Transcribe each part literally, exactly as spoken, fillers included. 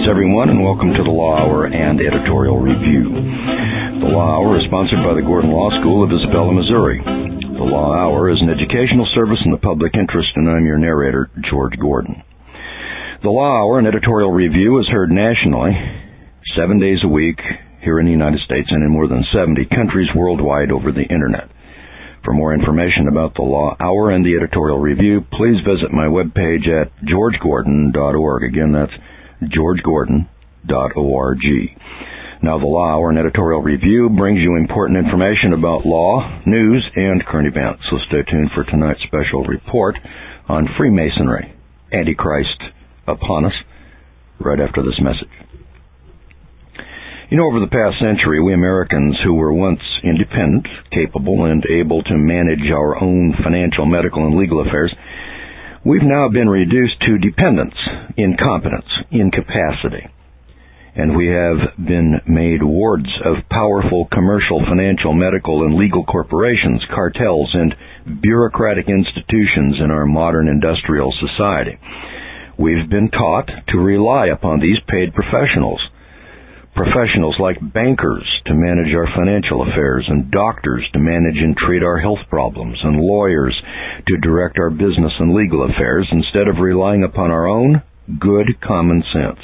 Greetings, everyone, and welcome to the Law Hour and Editorial Review. The Law Hour is sponsored by the Gordon Law School of Isabella, Missouri. The Law Hour is an educational service in the public interest, and I'm your narrator, George Gordon. The Law Hour and Editorial Review is heard nationally, seven days a week, here in the United States and in more than seventy countries worldwide over the Internet. For more information about the Law Hour and the Editorial Review, please visit my webpage at george gordon dot org. Again, that's george gordon dot org. Now, the Law Hour and Editorial Review brings you important information about law, news, and current events. So stay tuned for tonight's special report on Freemasonry, Antichrist upon us, right after this message. You know, over the past century, we Americans who were once independent, capable, and able to manage our own financial, medical, and legal affairs, we've now been reduced to dependence, incompetence, incapacity. And we have been made wards of powerful commercial, financial, medical, and legal corporations, cartels, and bureaucratic institutions in our modern industrial society. We've been taught to rely upon these paid professionals. Professionals like bankers to manage our financial affairs, and doctors to manage and treat our health problems, and lawyers to direct our business and legal affairs instead of relying upon our own good common sense.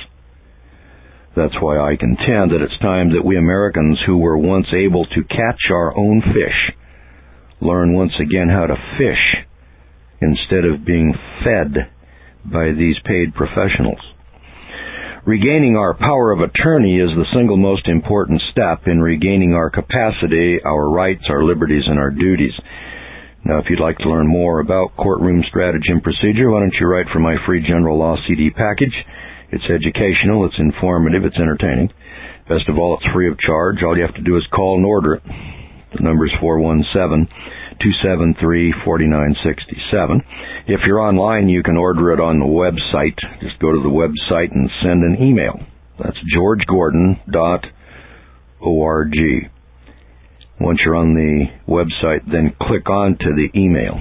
That's why I contend that it's time that we Americans who were once able to catch our own fish learn once again how to fish instead of being fed by these paid professionals. Regaining our power of attorney is the single most important step in regaining our capacity, our rights, our liberties, and our duties. Now, if you'd like to learn more about courtroom strategy and procedure, why don't you write for my free general law C D package? It's educational, it's informative, it's entertaining. Best of all, it's free of charge. All you have to do is call and order it. The number is four one seven, two seven three, four nine six seven. If you're online, you can order it on the website. Just go to the website and send an email. That's george gordon dot org. Once you're on the website, then click on to the email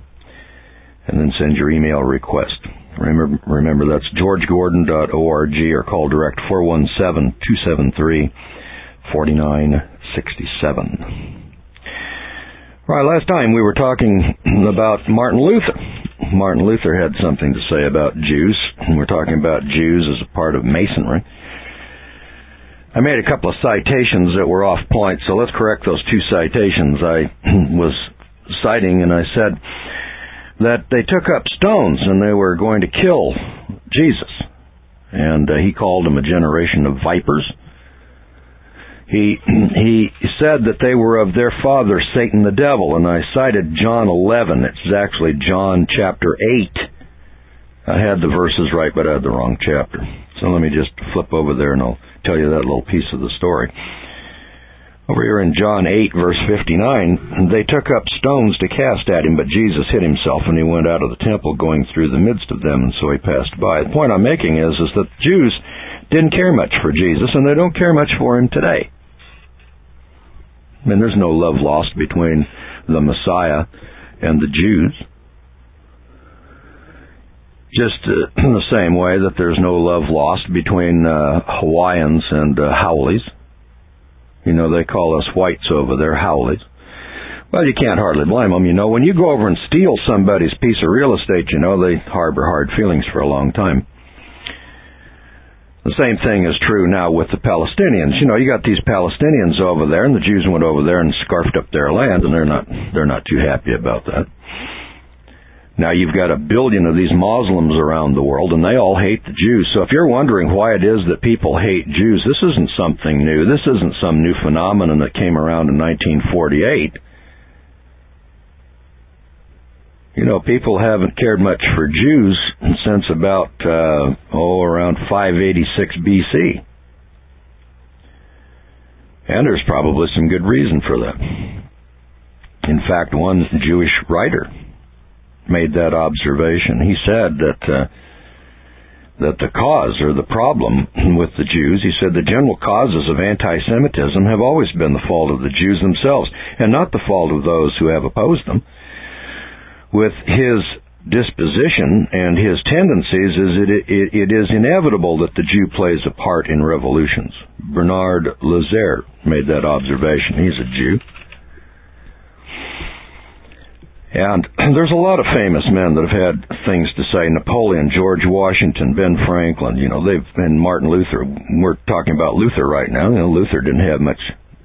and then send your email request. Remember, remember that's george gordon dot org, or call direct four one seven, two seven three, four nine six seven. All right, last time we were talking about Martin Luther. Martin Luther had something to say about Jews. We're talking about Jews as a part of Masonry. I made a couple of citations that were off point, so let's correct those two citations. I was citing and I said that they took up stones and they were going to kill Jesus. And uh, he called them a generation of vipers. He he said that they were of their father, Satan the devil, and I cited John eleven. It's actually John chapter eight. I had the verses right, but I had the wrong chapter. So let me just flip over there and I'll tell you that little piece of the story. Over here in John eight, verse fifty-nine, they took up stones to cast at him, but Jesus hid himself, and he went out of the temple going through the midst of them, and so he passed by. The point I'm making is, is that the Jews didn't care much for Jesus, and they don't care much for him today. I mean, there's no love lost between the Messiah and the Jews. Just uh, in the same way that there's no love lost between uh, Hawaiians and uh, Haoles. You know, they call us whites over there, Haoles. Well, you can't hardly blame them. You know, when you go over and steal somebody's piece of real estate, you know, they harbor hard feelings for a long time. The same thing is true now with the Palestinians. You know, you got these Palestinians over there, and the Jews went over there and scarfed up their land, and they're not they're not too happy about that. Now you've got a billion of these Muslims around the world, and they all hate the Jews. So if you're wondering why it is that people hate Jews, this isn't something new. This isn't some new phenomenon that came around in nineteen forty-eight. You know, people haven't cared much for Jews since about, uh, oh, around five eighty-six B C. And there's probably some good reason for that. In fact, one Jewish writer made that observation. He said that uh, that the cause or the problem with the Jews, he said the general causes of anti-Semitism have always been the fault of the Jews themselves, and not the fault of those who have opposed them. With his disposition and his tendencies is it, it, it is inevitable that the Jew plays a part in revolutions. Bernard Lazare made that observation. He's a Jew. And there's a lot of famous men that have had things to say. Napoleon, George Washington, Ben Franklin, you know, they've been Martin Luther. We're talking about Luther right now. You know, Luther didn't have much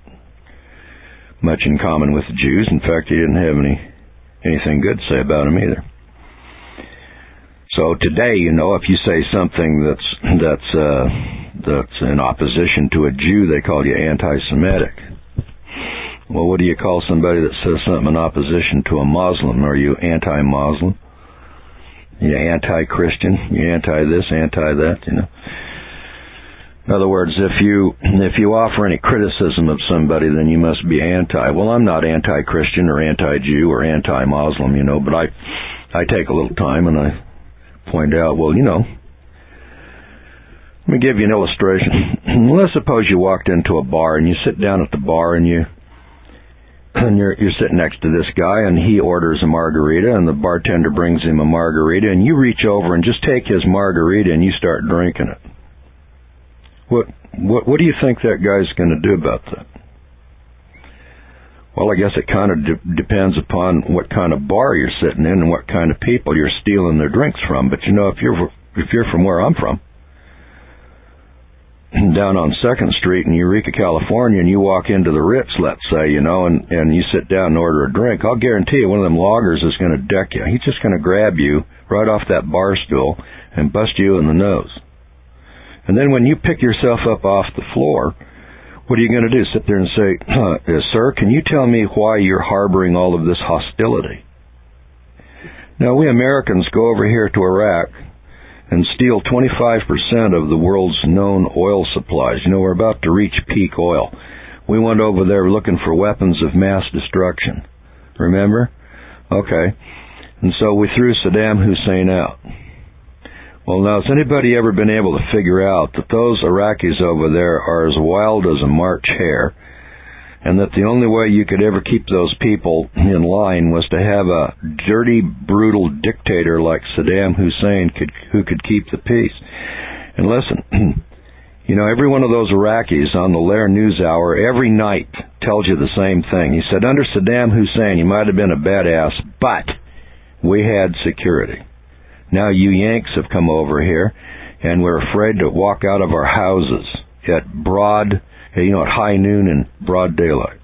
much in common with the Jews. In fact, he didn't have any anything good to say about them either. So today, you know, if you say something that's that's uh, that's in opposition to a Jew, they call you anti-Semitic. Well, what do you call somebody that says something in opposition to a Muslim? Are you anti-Muslim? You anti-Christian? You anti-this, anti-that? You know. In other words, if you if you offer any criticism of somebody, then you must be anti. Well, I'm not anti-Christian or anti-Jew or anti-Muslim, you know, but I I take a little time and I point out, well, you know, let me give you an illustration. Let's suppose you walked into a bar and you sit down at the bar and you and you're you're sitting next to this guy and he orders a margarita and the bartender brings him a margarita and you reach over and just take his margarita and you start drinking it. What what what do you think that guy's going to do about that? Well, I guess it kind of de- depends upon what kind of bar you're sitting in and what kind of people you're stealing their drinks from. But you know, if you're if you're from where I'm from, down on Second Street in Eureka, California, and you walk into the Ritz, let's say, you know, and, and you sit down and order a drink, I'll guarantee you one of them loggers is going to deck you. He's just going to grab you right off that bar stool and bust you in the nose. And then when you pick yourself up off the floor, what are you going to do? Sit there and say, huh, sir, can you tell me why you're harboring all of this hostility? Now, we Americans go over here to Iraq and steal twenty-five percent of the world's known oil supplies. You know, we're about to reach peak oil. We went over there looking for weapons of mass destruction. Remember? Okay. And so we threw Saddam Hussein out. Well, now, has anybody ever been able to figure out that those Iraqis over there are as wild as a March hare, and that the only way you could ever keep those people in line was to have a dirty, brutal dictator like Saddam Hussein could, who could keep the peace? And listen, you know, every one of those Iraqis on the Lair News Hour every night tells you the same thing. He said, under Saddam Hussein, you might have been a badass, but we had security. Now you Yanks have come over here, and we're afraid to walk out of our houses at broad, you know, at high noon and broad daylight.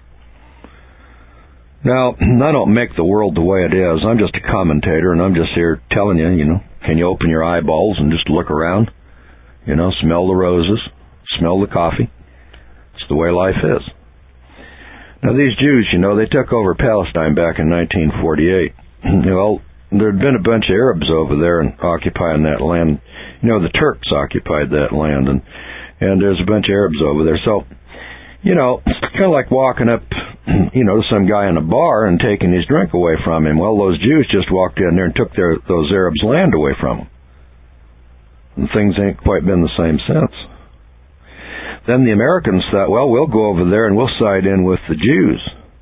Now, I don't make the world the way it is. I'm just a commentator, and I'm just here telling you, you know, can you open your eyeballs and just look around? You know, smell the roses, smell the coffee. It's the way life is. Now, these Jews, you know, they took over Palestine back in nineteen forty-eight. Well, there had been a bunch of Arabs over there and occupying that land. You know, the Turks occupied that land, and and there's a bunch of Arabs over there. So, you know, it's kind of like walking up, you know, to some guy in a bar and taking his drink away from him. Well, those Jews just walked in there and took their those Arabs' land away from them. And things ain't quite been the same since. Then the Americans thought, well, we'll go over there and we'll side in with the Jews.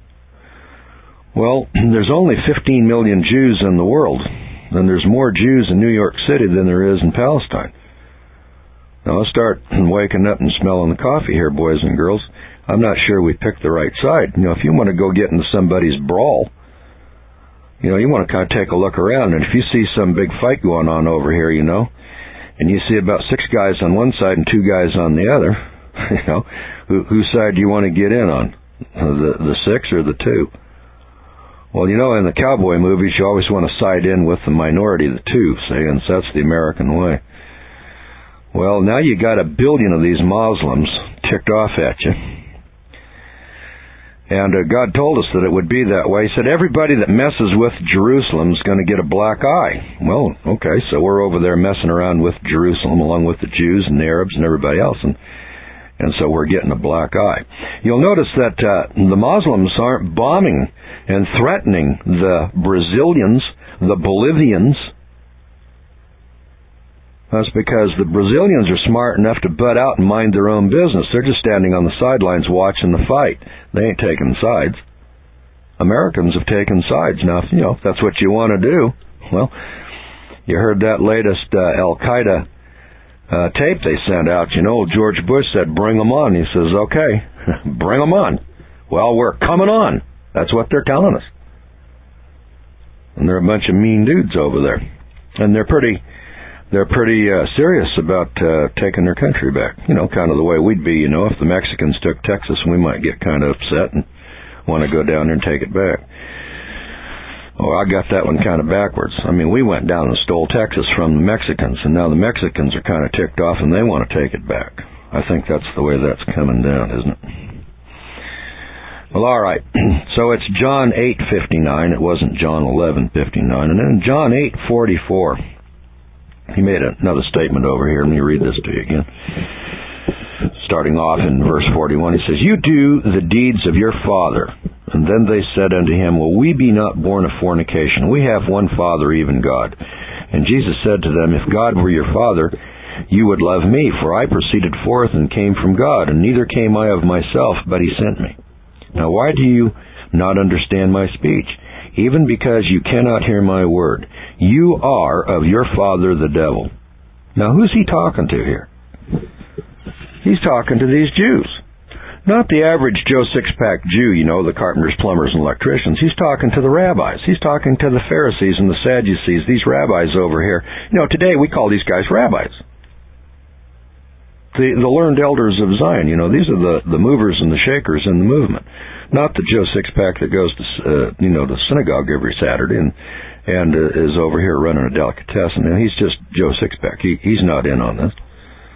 Well, there's only fifteen million Jews in the world, and there's more Jews in New York City than there is in Palestine. Now, let's start waking up and smelling the coffee here, boys and girls. I'm not sure we picked the right side. You know, if you want to go get into somebody's brawl, you know, you want to kind of take a look around, and if you see some big fight going on over here, you know, and you see about six guys on one side and two guys on the other, you know, who, whose side do you want to get in on? The, the six or the two? Well, you know, in the cowboy movies, you always want to side in with the minority, the two, see, and so that's the American way. Well, now you got a billion of these Muslims ticked off at you. And uh, God told us that it would be that way. He said, everybody that messes with Jerusalem is going to get a black eye. Well, okay, so we're over there messing around with Jerusalem along with the Jews and the Arabs and everybody else, and and so we're getting a black eye. You'll notice that uh, the Muslims aren't bombing and threatening the Brazilians, the Bolivians. That's because the Brazilians are smart enough to butt out and mind their own business. They're just standing on the sidelines watching the fight. They ain't taking sides. Americans have taken sides. Now, you know, if that's what you want to do, Well, you heard that latest uh, Al-Qaeda uh, tape they sent out. You know, George Bush said, bring them on. He says, okay, bring them on. Well, we're coming on. That's what they're telling us. And they're a bunch of mean dudes over there. And they're pretty they're pretty uh, serious about uh, taking their country back. You know, kind of the way we'd be, you know, if the Mexicans took Texas, we might get kind of upset and want to go down there and take it back. Oh, I got that one kind of backwards. I mean, we went down and stole Texas from the Mexicans, and now the Mexicans are kind of ticked off and they want to take it back. I think that's the way that's coming down, isn't it? Well, all right. So it's John eight fifty-nine. It wasn't John eleven fifty-nine. And then John eight forty-four. He made another statement over here. Let me read this to you again. Starting off in verse forty-one, he says, you do the deeds of your father. And then they said unto him, well, we be not born of fornication. We have one Father, even God. And Jesus said to them, if God were your Father, you would love me, for I proceeded forth and came from God, and neither came I of myself, but he sent me. Now why do you not understand my speech? Even because you cannot hear my word. You are of your father the devil. Now who's he talking to here? He's talking to these Jews. Not the average Joe Six-Pack Jew, you know, the carpenters, plumbers, and electricians. He's talking to the rabbis. He's talking to the Pharisees and the Sadducees, these rabbis over here. You know, today we call these guys rabbis. The, the learned elders of Zion, you know, these are the, the movers and the shakers in the movement. Not the Joe Six-Pack that goes to, uh, you know, the synagogue every Saturday and and uh, is over here running a delicatessen. And he's just Joe Six-Pack. He, he's not in on this.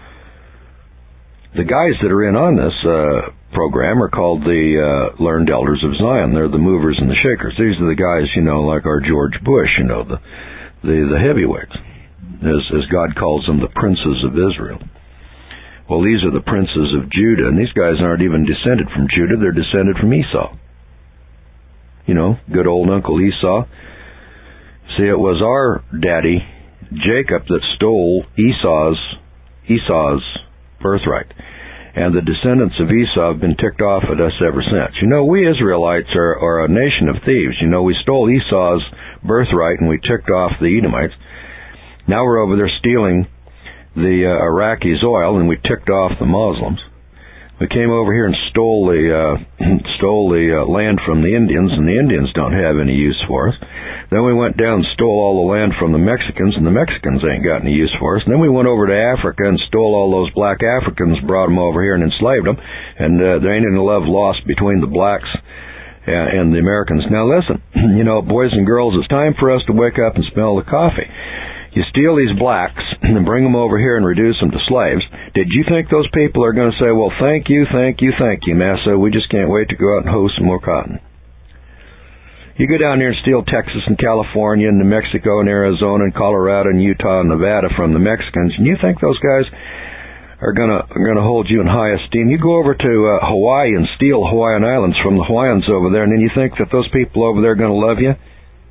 The guys that are in on this uh, program are called the uh, learned elders of Zion. They're the movers and the shakers. These are the guys, you know, like our George Bush, you know, the the, the heavyweights, as, as God calls them, the princes of Israel. Well, these are the princes of Judah, and these guys aren't even descended from Judah. They're descended from Esau. You know, good old Uncle Esau. See, it was our daddy, Jacob, that stole Esau's Esau's birthright. And the descendants of Esau have been ticked off at us ever since. You know, we Israelites are, are a nation of thieves. You know, we stole Esau's birthright and we ticked off the Edomites. Now we're over there stealing the uh, Iraqis' oil, and we ticked off the Muslims. We came over here and stole the uh, stole the uh, land from the Indians, and the Indians don't have any use for us. Then we went down and stole all the land from the Mexicans, and the Mexicans ain't got any use for us. And then we went over to Africa and stole all those black Africans, brought them over here and enslaved them, and uh, there ain't any love lost between the blacks and, and the Americans. Now listen, you know, boys and girls, it's time for us to wake up and smell the coffee. You steal these blacks and bring them over here and reduce them to slaves. Did you think those people are going to say, well, thank you, thank you, thank you, Massa, we just can't wait to go out and hoe some more cotton? You go down there and steal Texas and California and New Mexico and Arizona and Colorado and Utah and Nevada from the Mexicans, and you think those guys are going to are going to hold you in high esteem? You go over to uh, Hawaii and steal Hawaiian Islands from the Hawaiians over there, and then you think that those people over there are going to love you?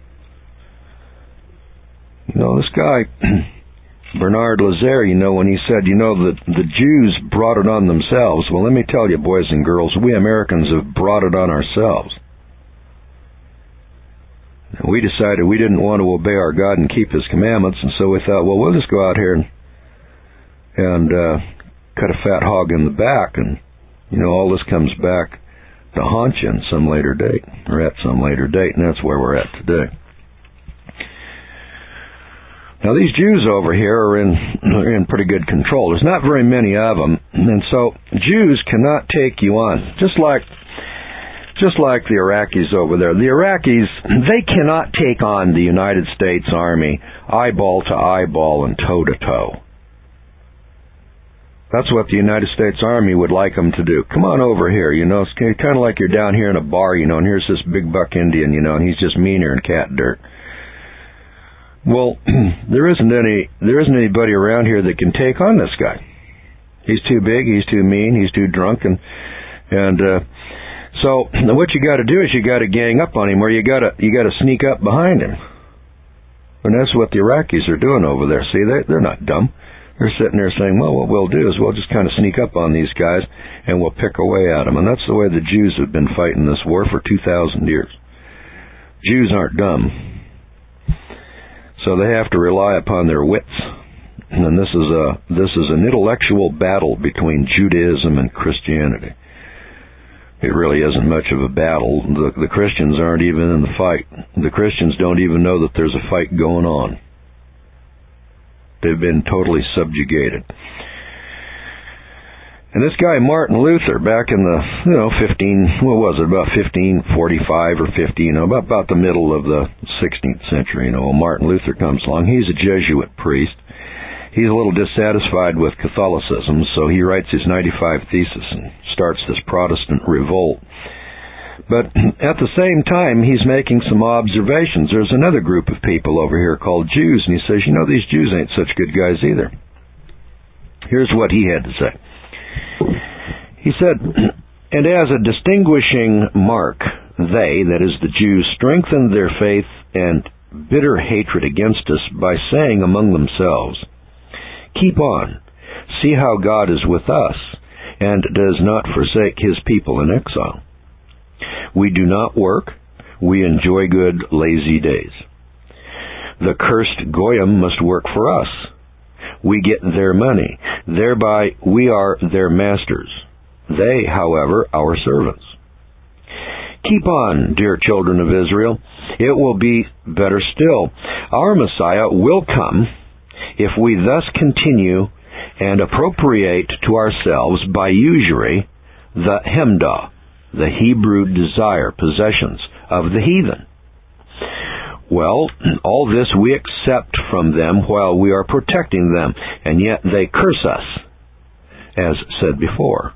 You know, this guy, Bernard Lazare, you know, when he said, you know, that the Jews brought it on themselves. Well, let me tell you, boys and girls, we Americans have brought it on ourselves. And we decided we didn't want to obey our God and keep His commandments, and so we thought, well, we'll just go out here and, and uh, cut a fat hog in the back, and, you know, all this comes back to haunt you in some later date, or at some later date, and that's where we're at today. Now, these Jews over here are in, are in pretty good control. There's not very many of them, and so Jews cannot take you on. Just like, just like the Iraqis over there. The Iraqis, they cannot take on the United States Army eyeball to eyeball and toe to toe. That's what the United States Army would like them to do. Come on over here, you know. It's kind of like you're down here in a bar, you know, and here's this big buck Indian, you know, and he's just meaner than cat dirt. Well, there isn't any, there isn't anybody around here that can take on this guy. He's too big, he's too mean, he's too drunk, and and uh, so what you got to do is you got to gang up on him, or you got to you got to sneak up behind him. And that's what the Iraqis are doing over there. See, they they're not dumb. They're sitting there saying, well, what we'll do is we'll just kind of sneak up on these guys and we'll pick away at them. And that's the way the Jews have been fighting this war for two thousand years. Jews aren't dumb. So they have to rely upon their wits. And this is a this is an intellectual battle between Judaism and Christianity. It really isn't much of a battle. The, the Christians aren't even in the fight. The Christians don't even know that there's a fight going on. They've been totally subjugated. And this guy Martin Luther, back in the you know fifteen, what was it, about fifteen forty-five or fifteen, you know, about about the middle of the sixteenth century, you know, Martin Luther comes along. He's a Jesuit priest. He's a little dissatisfied with Catholicism, so he writes his ninety-five Thesis and starts this Protestant revolt. But at the same time, he's making some observations. There's another group of people over here called Jews, and he says, you know, these Jews ain't such good guys either. Here's what he had to say. He said, and as a distinguishing mark, they, that is the Jews, strengthened their faith and bitter hatred against us by saying among themselves, keep on, see how God is with us, and does not forsake his people in exile. We do not work, we enjoy good, lazy days. The cursed Goyim must work for us. We get their money, thereby we are their masters. They, however, our servants. Keep on, dear children of Israel. It will be better still. Our Messiah will come if we thus continue and appropriate to ourselves by usury the hemdah, the Hebrew desire, possessions of the heathen. Well, all this we accept from them while we are protecting them, and yet they curse us, as said before.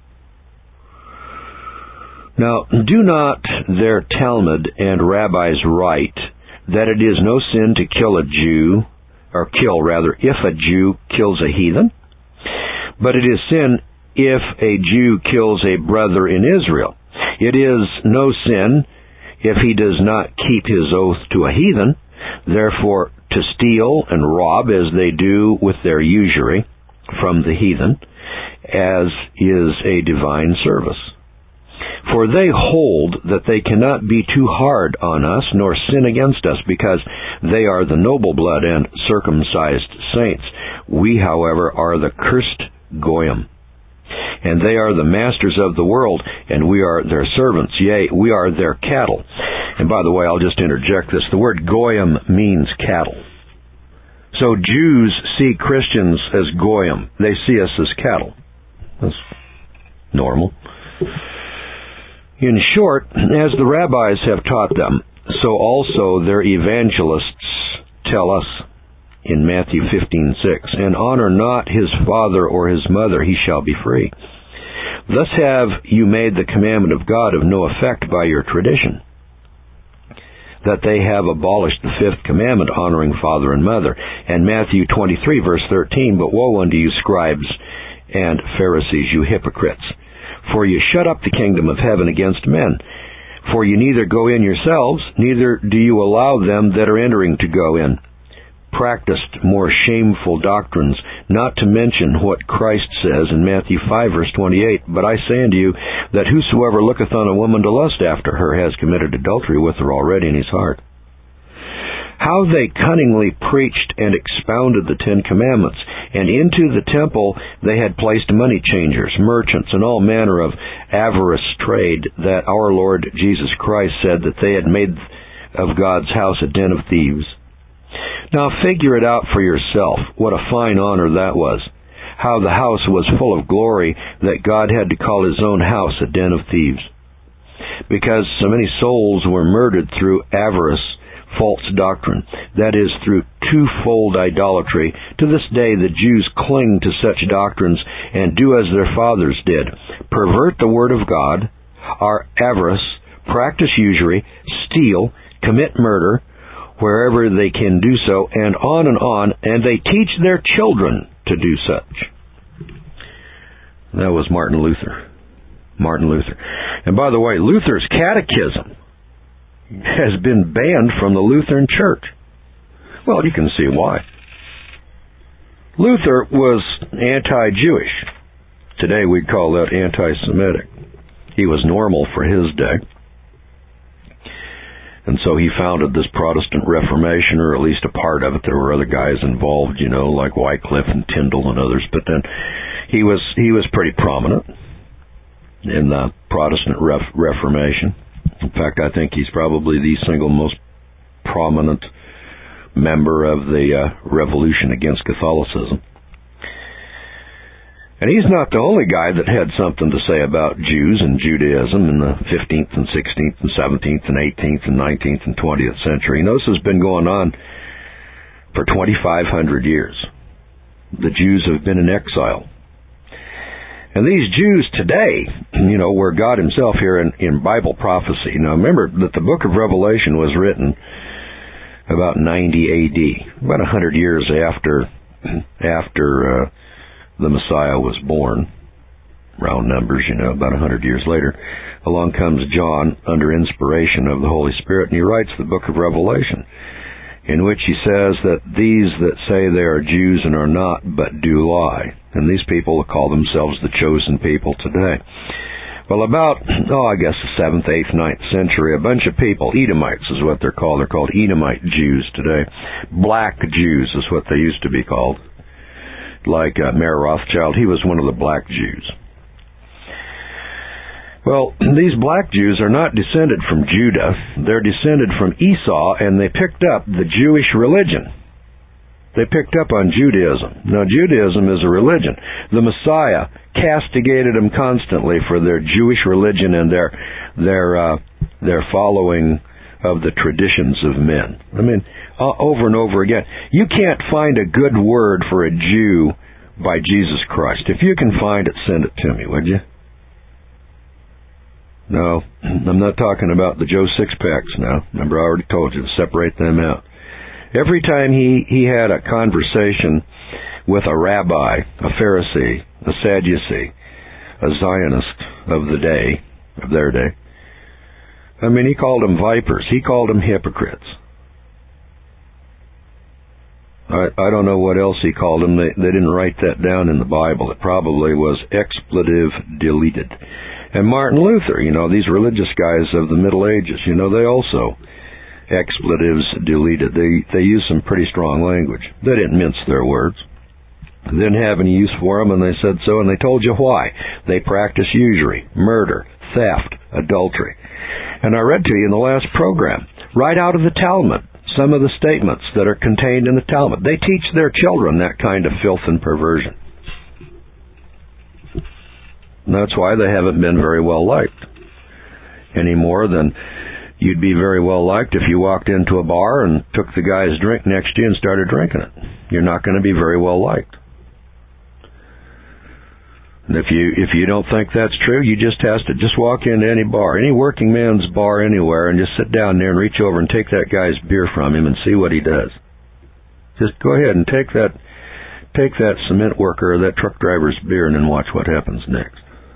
Now, do not their Talmud and rabbis write that it is no sin to kill a Jew, or kill rather, if a Jew kills a heathen? But it is sin if a Jew kills a brother in Israel. It is no sin if he does not keep his oath to a heathen. Therefore, to steal and rob as they do with their usury from the heathen, as is a divine service. For they hold that they cannot be too hard on us, nor sin against us, because they are the noble blood and circumcised saints. We, however, are the cursed Goyim, and they are the masters of the world, and we are their servants. Yea, we are their cattle. And by the way, I'll just interject this. The word Goyim means cattle. So Jews see Christians as Goyim. They see us as cattle. That's normal. In short, as the rabbis have taught them, so also their evangelists tell us in Matthew fifteen six, and honor not his father or his mother, he shall be free. Thus have you made the commandment of God of no effect by your tradition, that they have abolished the fifth commandment, honoring father and mother. And Matthew twenty-three, verse thirteen, but woe unto you, scribes and Pharisees, you hypocrites! For you shut up the kingdom of heaven against men. For you neither go in yourselves, neither do you allow them that are entering to go in. Practiced more shameful doctrines, not to mention what Christ says in Matthew five, verse twenty-eight, but I say unto you, that whosoever looketh on a woman to lust after her has committed adultery with her already in his heart. How they cunningly preached and expounded the Ten Commandments, and into the temple they had placed money changers, merchants, and all manner of avarice trade, that our Lord Jesus Christ said that they had made of God's house a den of thieves. Now figure it out for yourself, what a fine honor that was. How the house was full of glory, that God had to call his own house a den of thieves. Because so many souls were murdered through avarice, false doctrine, that is, through twofold idolatry. To this day the Jews cling to such doctrines and do as their fathers did, pervert the word of God, are avarice, practice usury, steal, commit murder, wherever they can do so, and on and on, and they teach their children to do such. That was Martin Luther. Martin Luther. And by the way, Luther's catechism has been banned from the Lutheran Church. Well, you can see why. Luther was anti-Jewish. Today we'd call that anti-Semitic. He was normal for his day. And so he founded this Protestant Reformation, or at least a part of it. There were other guys involved, you know, like Wycliffe and Tyndall and others. But then he was he was pretty prominent in the Protestant Ref- Reformation. In fact, I think he's probably the single most prominent member of the uh, revolution against Catholicism. And he's not the only guy that had something to say about Jews and Judaism in the fifteenth and sixteenth and seventeenth and eighteenth and nineteenth and twentieth century. And this has been going on for twenty-five hundred years. The Jews have been in exile. And these Jews today, you know, where God himself here in, in Bible prophecy. Now remember that the book of Revelation was written about ninety A D, about one hundred years after, after, uh, the Messiah was born, round numbers, you know, about a hundred years later. Along comes John under inspiration of the Holy Spirit, and he writes the book of Revelation, in which he says that these that say they are Jews and are not, but do lie. And these people call themselves the chosen people today. Well, about, oh, I guess the seventh, eighth, ninth century, a bunch of people, Edomites is what they're called. They're called Edomite Jews today. Black Jews is what they used to be called. Like uh, Mayer Rothschild, he was one of the black Jews. Well, these black Jews are not descended from Judah. They're descended from Esau, and they picked up the Jewish religion. They picked up on Judaism. Now, Judaism is a religion. The Messiah castigated them constantly for their Jewish religion and their their uh, their following of the traditions of men. I mean, uh, over and over again. You can't find a good word for a Jew by Jesus Christ. If you can find it, send it to me, would you? No, I'm not talking about the Joe Sixpacks now. Remember, I already told you to separate them out. Every time he, he had a conversation with a rabbi, a Pharisee, a Sadducee, a Zionist of the day, of their day, I mean, he called them vipers. He called them hypocrites. I, I don't know what else he called them. They, they didn't write that down in the Bible. It probably was expletive deleted. And Martin Luther, you know, these religious guys of the Middle Ages, you know, they also expletives deleted. They they used some pretty strong language. They didn't mince their words. They didn't have any use for them, and they said so, and they told you why. They practice usury, murder, theft, adultery. And I read to you in the last program, right out of the Talmud, some of the statements that are contained in the Talmud. They teach their children that kind of filth and perversion. And that's why they haven't been very well liked. Any more than you'd be very well liked if you walked into a bar and took the guy's drink next to you and started drinking it. You're not going to be very well liked. And if you if you don't think that's true, you just have to just walk into any bar, any working man's bar anywhere, and just sit down there and reach over and take that guy's beer from him and see what he does. Just go ahead and take that take that cement worker or that truck driver's beer and then watch what happens next.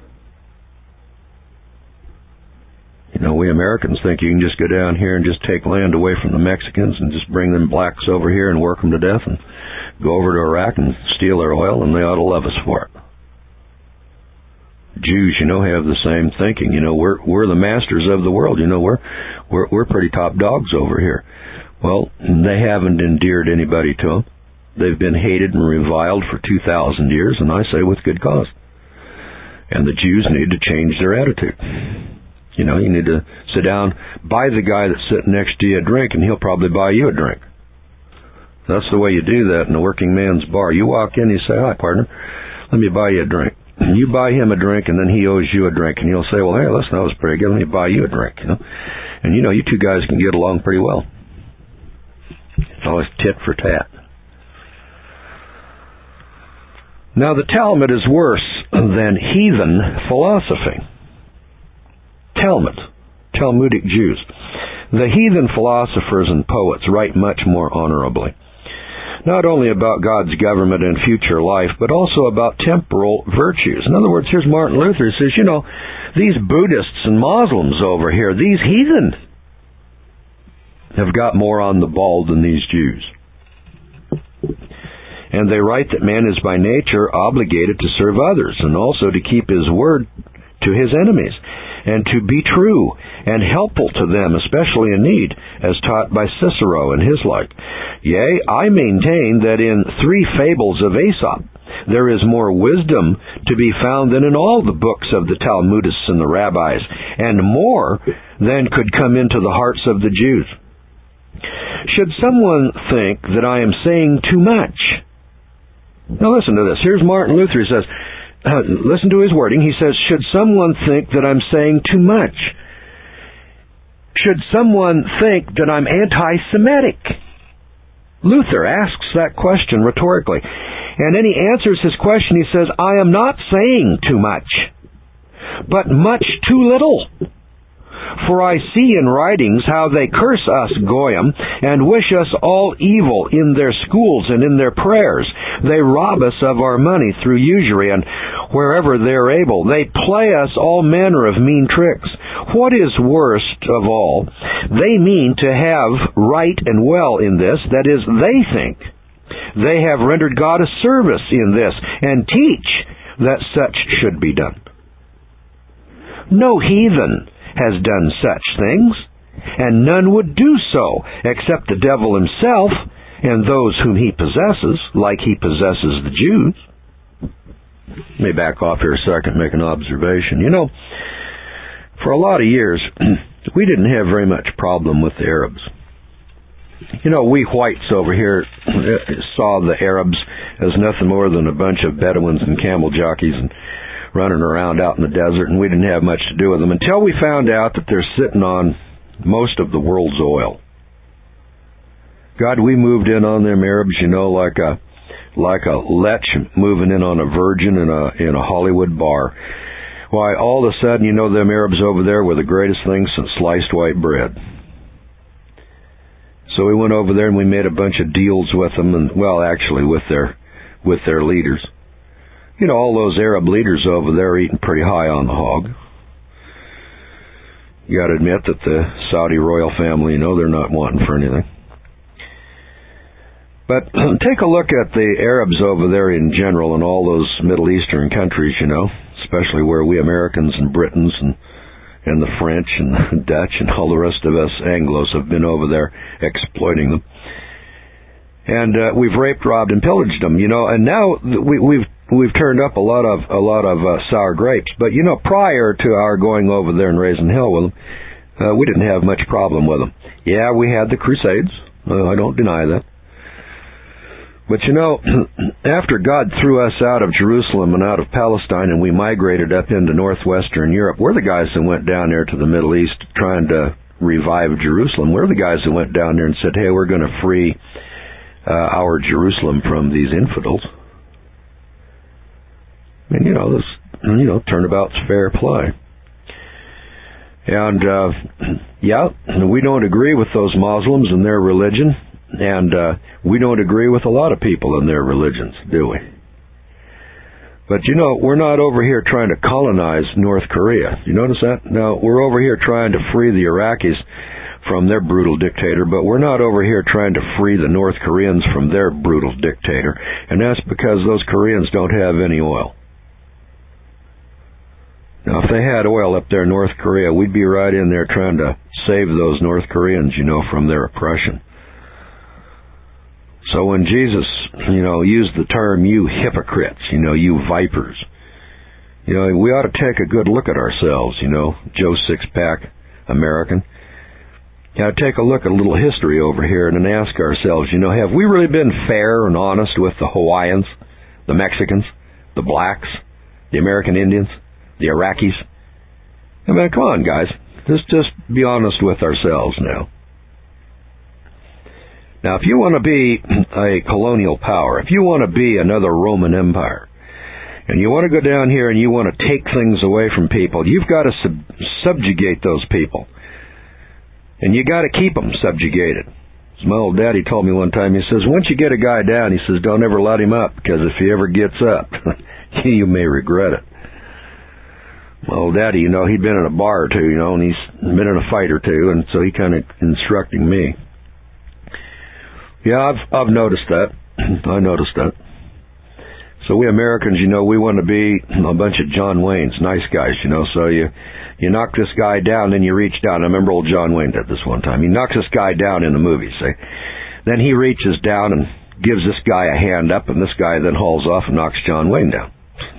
You know, we Americans think you can just go down here and just take land away from the Mexicans and just bring them blacks over here and work them to death and go over to Iraq and steal their oil, and they ought to love us for it. Jews, you know, have the same thinking. You know, we're we're the masters of the world. You know, we're we're we're pretty top dogs over here. Well, they haven't endeared anybody to them. They've been hated and reviled for two thousand years, and I say with good cause. And the Jews need to change their attitude. You know, you need to sit down, buy the guy that's sitting next to you a drink, and he'll probably buy you a drink. That's the way you do that in a working man's bar. You walk in, you say, "Hi, partner, let me buy you a drink." You buy him a drink, and then he owes you a drink, and he'll say, "Well, hey, listen, that was pretty good. Let me buy you a drink." You know, and you know, you two guys can get along pretty well. It's always tit for tat. Now, the Talmud is worse than heathen philosophy. Talmud, Talmudic Jews. The heathen philosophers and poets write much more honorably. Not only about God's government and future life, but also about temporal virtues. In other words, here's Martin Luther who says, you know, these Buddhists and Muslims over here, these heathen, have got more on the ball than these Jews. And they write that man is by nature obligated to serve others and also to keep his word to his enemies and to be true and helpful to them, especially in need, as taught by Cicero and his like. Yea, I maintain that in three fables of Aesop there is more wisdom to be found than in all the books of the Talmudists and the rabbis, and more than could come into the hearts of the Jews. Should someone think that I am saying too much? Now listen to this. Here's Martin Luther. He says, uh, listen to his wording. He says, should someone think that I'm saying too much? Should someone think that I'm anti-Semitic? Luther asks that question rhetorically. And then he answers his question. He says, I am not saying too much, but much too little. For I see in writings how they curse us, Goyim, and wish us all evil in their schools and in their prayers. They rob us of our money through usury, and wherever they are able, they play us all manner of mean tricks. What is worst of all, they mean to have right and well in this, that is, they think they have rendered God a service in this, and teach that such should be done. No heathen has done such things, and none would do so, except the devil himself and those whom he possesses, like he possesses the Jews. Let me back off here a second and make an observation. You know, for a lot of years, we didn't have very much problem with the Arabs. You know, we whites over here saw the Arabs as nothing more than a bunch of Bedouins and camel jockeys and running around out in the desert, and we didn't have much to do with them until we found out that they're sitting on most of the world's oil. God, we moved in on them Arabs, you know, like a like a lech moving in on a virgin in a in a Hollywood bar. Why, all of a sudden, you know, them Arabs over there were the greatest things since sliced white bread. So we went over there and we made a bunch of deals with them, and well, actually with their with their leaders. You know, all those Arab leaders over there are eating pretty high on the hog. You got to admit that the Saudi royal family, you know, they're not wanting for anything. But take a look at the Arabs over there in general in all those Middle Eastern countries, you know, especially where we Americans and Britons and and the French and the Dutch and all the rest of us Anglos have been over there exploiting them. And uh, we've raped, robbed, and pillaged them, you know, and now we, we've We've turned up a lot of a lot of uh, sour grapes, but you know, prior to our going over there and raising hell with them, uh, we didn't have much problem with them. Yeah, we had the Crusades. Uh, I don't deny that. But you know, after God threw us out of Jerusalem and out of Palestine, and we migrated up into northwestern Europe, we're the guys that went down there to the Middle East trying to revive Jerusalem. We're the guys that went down there and said, "Hey, we're going to free uh, our Jerusalem from these infidels." And, you know, this, you know, turnabout's fair play. And, uh, yeah, we don't agree with those Muslims and their religion, and uh, we don't agree with a lot of people in their religions, do we? But, you know, we're not over here trying to colonize North Korea. You notice that? No, we're over here trying to free the Iraqis from their brutal dictator, but we're not over here trying to free the North Koreans from their brutal dictator, and that's because those Koreans don't have any oil. Now, if they had oil up there in North Korea, we'd be right in there trying to save those North Koreans, you know, from their oppression. So when Jesus, you know, used the term, you hypocrites, you know, you vipers, you know, we ought to take a good look at ourselves, you know, Joe Six-Pack American. Now, take a look at a little history over here and then ask ourselves, you know, have we really been fair and honest with the Hawaiians, the Mexicans, the blacks, the American Indians, the Iraqis? I mean, come on, guys. Let's just be honest with ourselves now. Now, if you want to be a colonial power, if you want to be another Roman Empire, and you want to go down here and you want to take things away from people, you've got to sub- subjugate those people. And you got to keep them subjugated. As my old daddy told me one time, he says, once you get a guy down, he says, don't ever let him up, because if he ever gets up, you may regret it. My old daddy, you know, he'd been in a bar or two, you know, and he's been in a fight or two, and so he kind of instructing me. Yeah, I've I've noticed that. I noticed that. So we Americans, you know, we want to be a bunch of John Waynes, nice guys, you know. So you you knock this guy down, then you reach down. I remember old John Wayne did this one time. He knocks this guy down in the movie, see. Then he reaches down and gives this guy a hand up, and this guy then hauls off and knocks John Wayne down.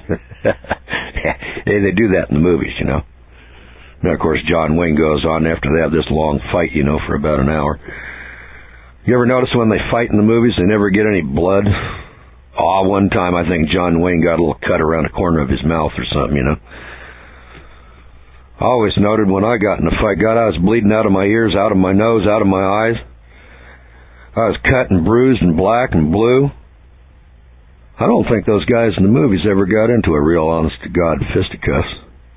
they, they do that in the movies, you know. And of course, John Wayne goes on after they have this long fight, you know, for about an hour. You ever notice when they fight in the movies, they never get any blood? Oh, one time I think John Wayne got a little cut around the corner of his mouth or something, you know. I always noted when I got in a fight, God, I was bleeding out of my ears, out of my nose, out of my eyes. I was cut and bruised and black and blue. I don't think those guys in the movies ever got into a real honest-to-God fisticuffs.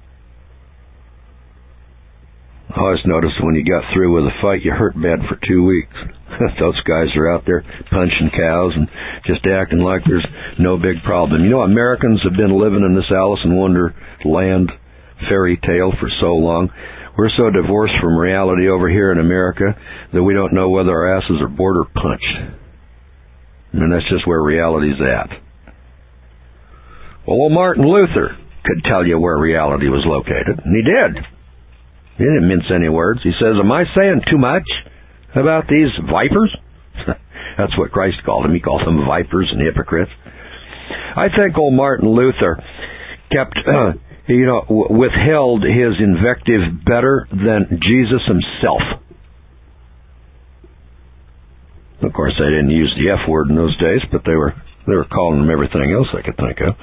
I always noticed when you got through with a fight, you hurt bad for two weeks. Those guys are out there punching cows and just acting like there's no big problem. You know, Americans have been living in this Alice in Wonderland fairy tale for so long. We're so divorced from reality over here in America that we don't know whether our asses are bored or punched. I mean, that's just where reality's at. Well, Martin Luther could tell you where reality was located, and he did. He didn't mince any words. He says, am I saying too much about these vipers? That's what Christ called them. He called them vipers and hypocrites. I think old Martin Luther kept, uh, you know, w- withheld his invective better than Jesus himself. Of course, they didn't use the F word in those days, but they were they were calling them everything else I could think of.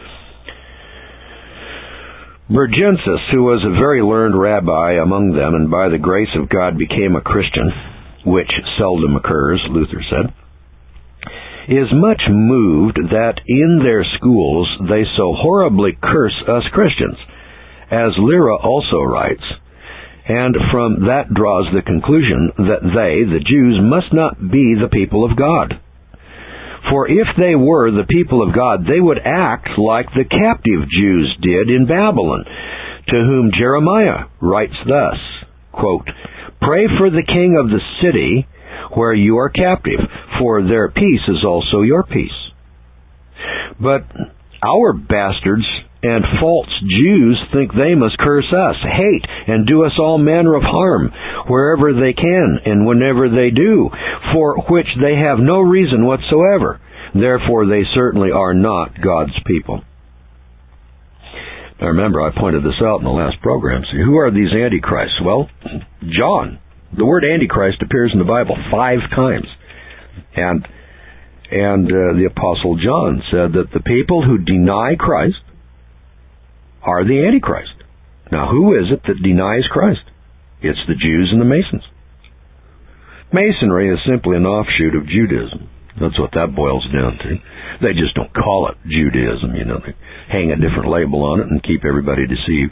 Virginus, who was a very learned rabbi among them, and by the grace of God became a Christian, which seldom occurs, Luther said, is much moved that in their schools they so horribly curse us Christians, as Lyra also writes, and from that draws the conclusion that they, the Jews, must not be the people of God. For if they were the people of God, they would act like the captive Jews did in Babylon, to whom Jeremiah writes thus, quote, pray for the king of the city where you are captive, for their peace is also your peace. But our bastards and false Jews think they must curse us, hate, and do us all manner of harm, wherever they can and whenever they do, for which they have no reason whatsoever. Therefore they certainly are not God's people. Now remember, I pointed this out in the last program. See, who are these antichrists? Well, John. The word antichrist appears in the Bible five times. And and uh, the Apostle John said that the people who deny Christ are the Antichrist. Now, who is it that denies Christ? It's the Jews and the Masons. Masonry is simply an offshoot of Judaism. That's what that boils down to. They just don't call it Judaism, you know. They hang a different label on it and keep everybody deceived.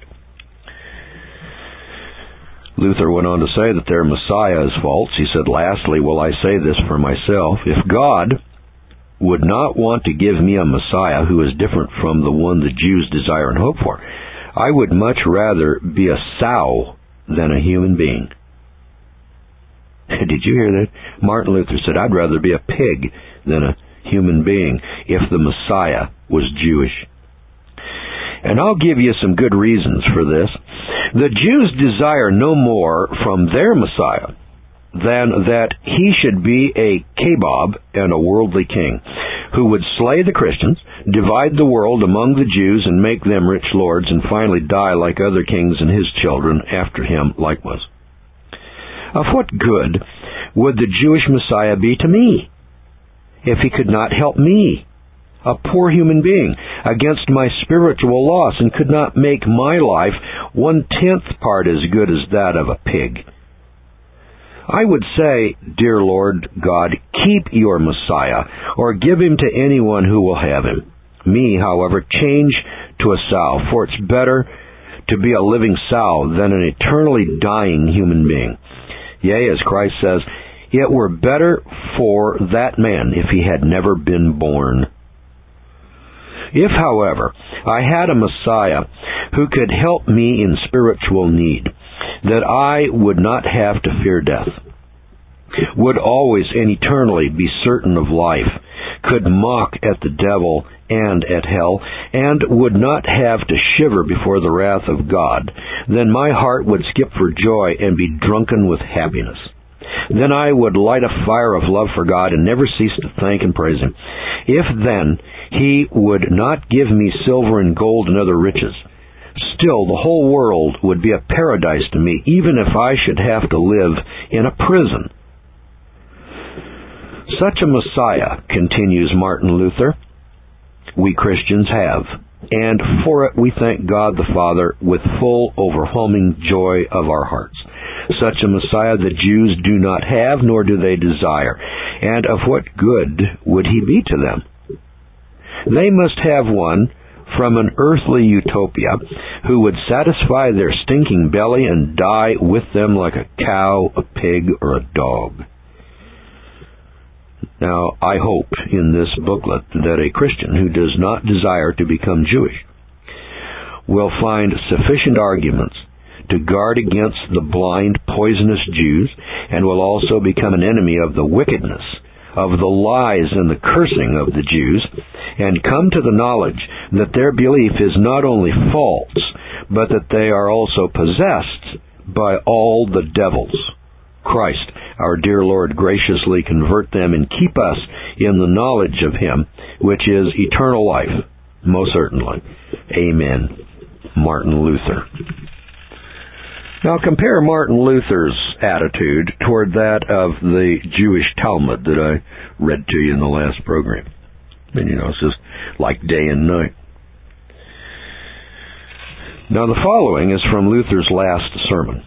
Luther went on to say that their Messiah is false. He said, lastly, will I say this for myself? If God would not want to give me a Messiah who is different from the one the Jews desire and hope for, I would much rather be a sow than a human being. Did you hear that? Martin Luther said, I'd rather be a pig than a human being if the Messiah was Jewish. And I'll give you some good reasons for this. The Jews desire no more from their Messiah than that he should be a kebab and a worldly king, who would slay the Christians, divide the world among the Jews, and make them rich lords, and finally die like other kings and his children after him likewise. Of what good would the Jewish Messiah be to me if he could not help me, a poor human being, against my spiritual loss, and could not make my life one-tenth part as good as that of a pig? I would say, dear Lord God, keep your Messiah, or give him to anyone who will have him. Me, however, change to a sow, for it's better to be a living sow than an eternally dying human being. Yea, as Christ says, it were better for that man if he had never been born. If, however, I had a Messiah who could help me in spiritual need, that I would not have to fear death, would always and eternally be certain of life, could mock at the devil and at hell, and would not have to shiver before the wrath of God, then my heart would skip for joy and be drunken with happiness. Then I would light a fire of love for God and never cease to thank and praise Him. If then He would not give me silver and gold and other riches, still the whole world would be a paradise to me, even if I should have to live in a prison. Such a Messiah, continues Martin Luther, we Christians have, and for it we thank God the Father with full, overwhelming joy of our hearts. Such a Messiah the Jews do not have, nor do they desire. And of what good would He be to them? They must have one from an earthly utopia who would satisfy their stinking belly and die with them like a cow, a pig, or a dog. Now, I hope in this booklet that a Christian who does not desire to become Jewish will find sufficient arguments to guard against the blind, poisonous Jews, and will also become an enemy of the wickedness, of the lies and the cursing of the Jews, and come to the knowledge that their belief is not only false, but that they are also possessed by all the devils. Christ, our dear Lord, graciously convert them and keep us in the knowledge of Him, which is eternal life, most certainly. Amen. Martin Luther. Now compare Martin Luther's attitude toward that of the Jewish Talmud that I read to you in the last program. And you know, it's just like day and night. Now the following is from Luther's last sermon.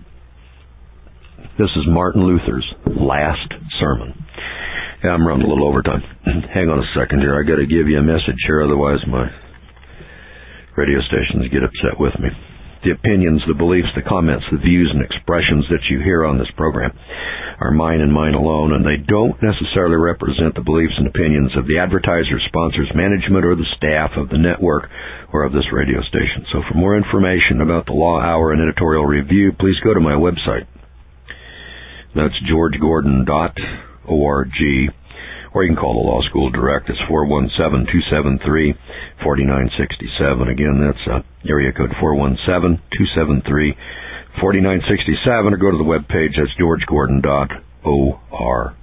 This is Martin Luther's last sermon. Yeah, I'm running a little overtime. Hang on a second here. I got to give you a message here, otherwise my radio stations get upset with me. The opinions, the beliefs, the comments, the views, and expressions that you hear on this program are mine and mine alone, and they don't necessarily represent the beliefs and opinions of the advertisers, sponsors, management, or the staff of the network or of this radio station. So for more information about the Law Hour and editorial review, please go to my website. That's george gordon dot org. Or you can call the law school direct. It's four one seven, two seven three, four nine six seven. Again, that's uh, area code four one seven, two seven three, four nine six seven. Or go to the webpage. That's george gordon dot org.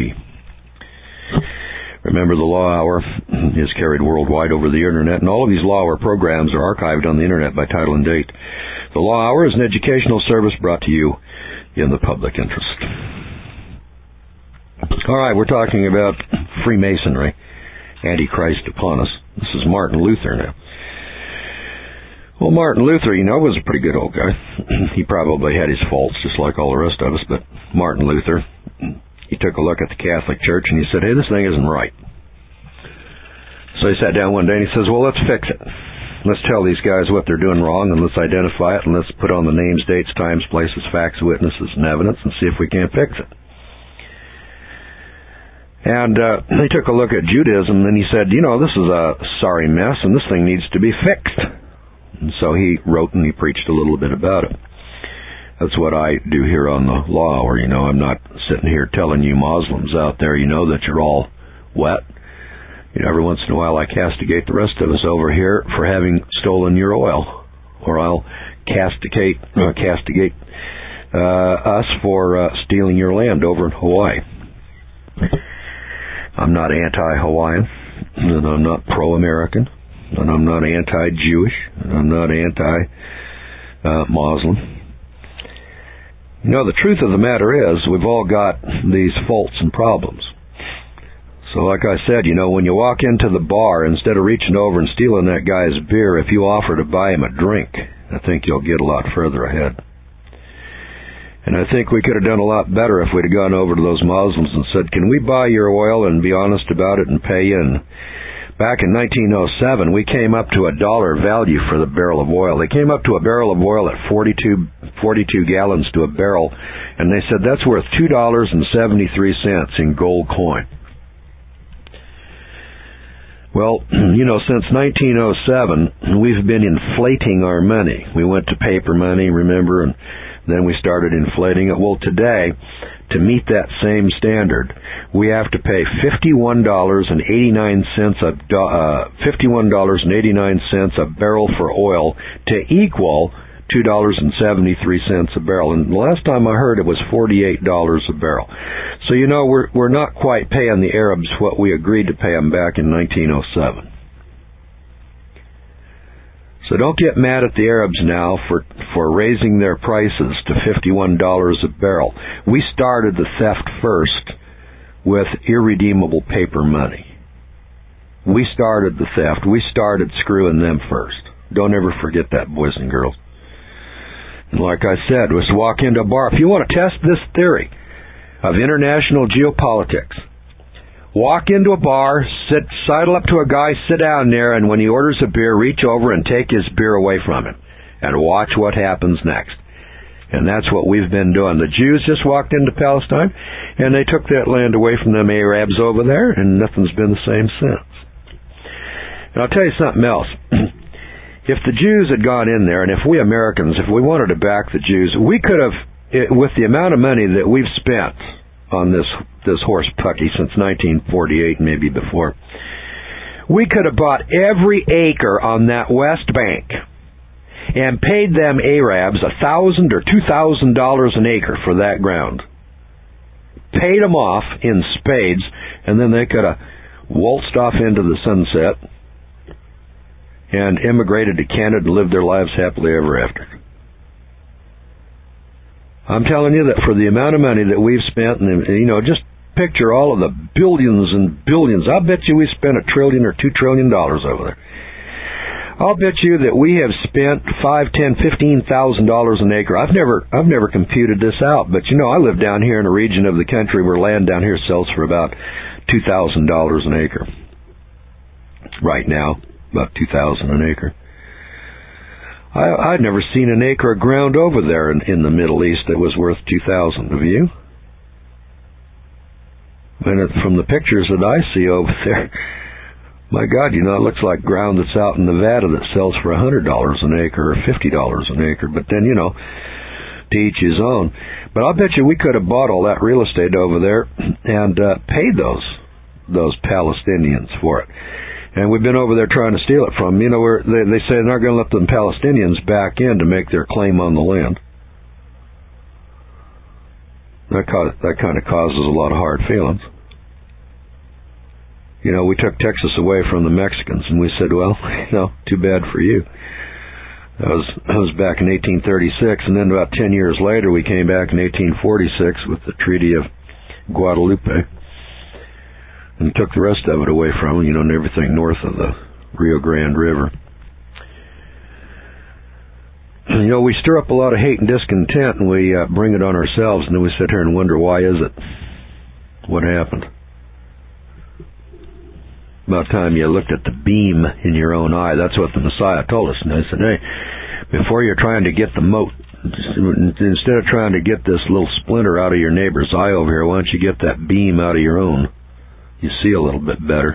Remember, the Law Hour is carried worldwide over the Internet, and all of these Law Hour programs are archived on the Internet by title and date. The Law Hour is an educational service brought to you in the public interest. All right, we're talking about Freemasonry, Antichrist upon us. This is Martin Luther now. Well, Martin Luther, you know, was a pretty good old guy. He probably had his faults, just like all the rest of us, but Martin Luther, he took a look at the Catholic Church and he said, hey, this thing isn't right. So he sat down one day and he says, well, let's fix it. Let's tell these guys what they're doing wrong, and let's identify it, and let's put on the names, dates, times, places, facts, witnesses, and evidence, and see if we can't fix it. And uh, he took a look at Judaism, and he said, you know, this is a sorry mess, and this thing needs to be fixed. And so he wrote and he preached a little bit about it. That's what I do here on the Law Hour. You know, I'm not sitting here telling you Muslims out there, you know, that you're all wet. You know, every once in a while I castigate the rest of us over here for having stolen your oil. Or I'll castigate, uh, castigate uh, us for uh, stealing your land over in Hawaii. I'm not anti-Hawaiian, and I'm not pro-American, and I'm not anti-Jewish, and I'm not anti-Muslim. You know, the truth of the matter is, we've all got these faults and problems. So like I said, you know, when you walk into the bar, instead of reaching over and stealing that guy's beer, if you offer to buy him a drink, I think you'll get a lot further ahead. And I think we could have done a lot better if we'd have gone over to those Muslims and said, can we buy your oil and be honest about it and pay you? And back in nineteen oh seven, we came up to a dollar value for the barrel of oil. They came up to a barrel of oil at forty-two, forty-two gallons to a barrel, and they said that's worth two dollars and seventy-three cents in gold coin. Well, you know, since nineteen oh seven, we've been inflating our money. We went to paper money, remember, and then we started inflating it. Well, today, to meet that same standard, we have to pay fifty-one dollars and eighty-nine cents a uh, fifty-one dollars and eighty-nine cents a barrel for oil to equal two dollars and seventy-three cents a barrel. And the last time I heard, it was forty-eight dollars a barrel. So you know we're we're not quite paying the Arabs what we agreed to pay them back in nineteen oh seven. So don't get mad at the Arabs now for, for raising their prices to fifty-one dollars a barrel. We started the theft first with irredeemable paper money. We started the theft. We started screwing them first. Don't ever forget that, boys and girls. And like I said, let's walk into a bar. If you want to test this theory of international geopolitics, walk into a bar, sit, sidle up to a guy, sit down there, and when he orders a beer, reach over and take his beer away from him and watch what happens next. And that's what we've been doing. The Jews just walked into Palestine, and they took that land away from them Arabs over there, and nothing's been the same since. And I'll tell you something else. If the Jews had gone in there, and if we Americans, if we wanted to back the Jews, we could have, with the amount of money that we've spent on this this horse pucky since nineteen forty-eight, maybe before, we could have bought every acre on that West Bank and paid them Arabs a thousand or two thousand dollars an acre for that ground. Paid them off in spades, and then they could have waltzed off into the sunset and immigrated to Canada and lived their lives happily ever after. I'm telling you that for the amount of money that we've spent, and you know, just picture all of the billions and billions. I'll bet you we spent a trillion or two trillion dollars over there. I'll bet you that we have spent five, ten, fifteen thousand dollars an acre. I've never, I've never computed this out, but you know, I live down here in a region of the country where land down here sells for about two thousand dollars an acre. Right now, about two thousand an acre. I, I'd never seen an acre of ground over there in, in the Middle East that was worth two thousand. Have you? And it, from the pictures that I see over there, my God, you know, it looks like ground that's out in Nevada that sells for one hundred dollars an acre or fifty dollars an acre. But then, you know, to each his own. But I'll bet you we could have bought all that real estate over there and uh, paid those those Palestinians for it. And we've been over there trying to steal it from them. You know, we're, they, they say they're not going to let them Palestinians back in to make their claim on the land. That, cause, that kind of causes a lot of hard feelings. You know, we took Texas away from the Mexicans, and we said, well, you know, too bad for you. That was, that was back in eighteen thirty-six, and then about ten years later, we came back in eighteen forty-six with the Treaty of Guadalupe, and took the rest of it away from them, you know, and everything north of the Rio Grande River. And, you know, we stir up a lot of hate and discontent, and we uh, bring it on ourselves, and then we sit here and wonder, why is it? What happened? About time you looked at the beam in your own eye. That's what the Messiah told us. And I said, hey, before you're trying to get the mote, instead of trying to get this little splinter out of your neighbor's eye over here, why don't you get that beam out of your own? You see a little bit better.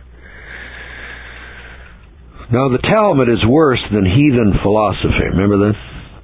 Now, the Talmud is worse than heathen philosophy. Remember that?